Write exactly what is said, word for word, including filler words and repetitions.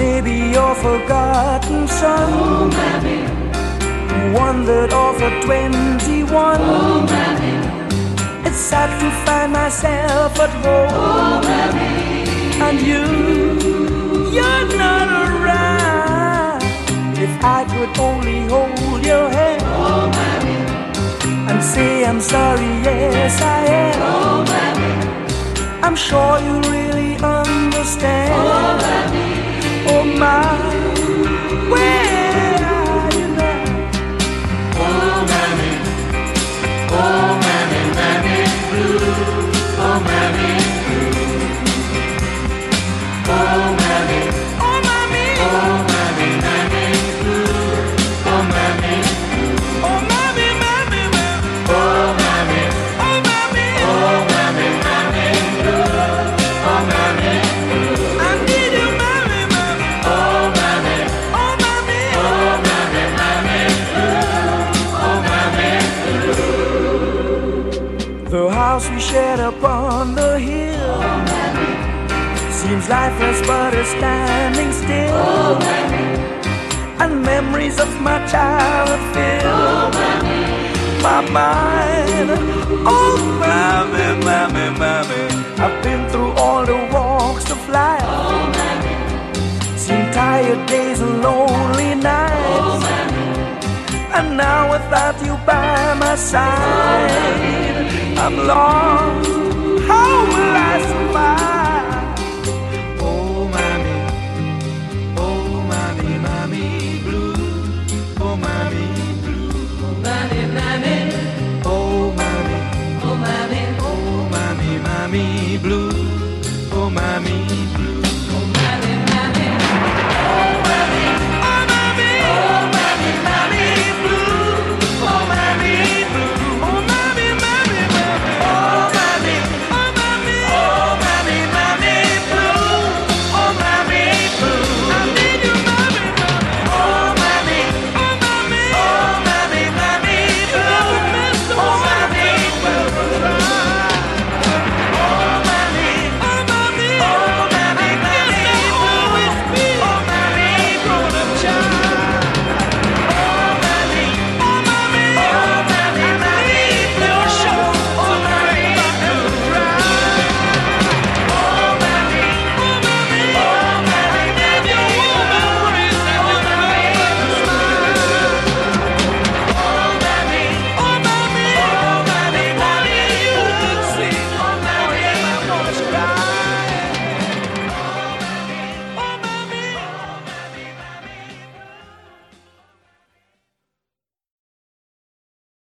maybe your forgotten son, oh, Mammy, who wandered off at twenty-one. Oh, Mammy, it's sad to find myself at home, oh, Mammy, and you, you're not around. If I could only hold your hand, oh, Mammy, and say I'm sorry, yes I am, oh, Mammy, I'm sure you really understand. oh, Mammy, oh my, where are you now? Oh, Mammy, oh, Mammy, Mammy blue, oh, Mammy blue, oh, Mammy, Oh mommy, oh, Mammy, Mammy blue, oh, Mammy blue, oh mommy, mommy, mommy, oh, Mammy, oh mommy, oh, Mammy, Mammy blue, oh, Mammy blue, I need you, mommy, mommy, oh, Mammy, oh mommy, oh, Mammy, Mammy blue, oh, Mammy blue. the house we shared upon the hill, Oh, Mammy, seems lifeless but is standing still, oh, Mammy, and memories of my childhood fill oh, Mammy, my mind. Oh mommy, mommy, mommy, I've been through all the walks of life, oh, Mammy, seen tired days and lonely nights, oh, Mammy, and now without you by my side, I'm lost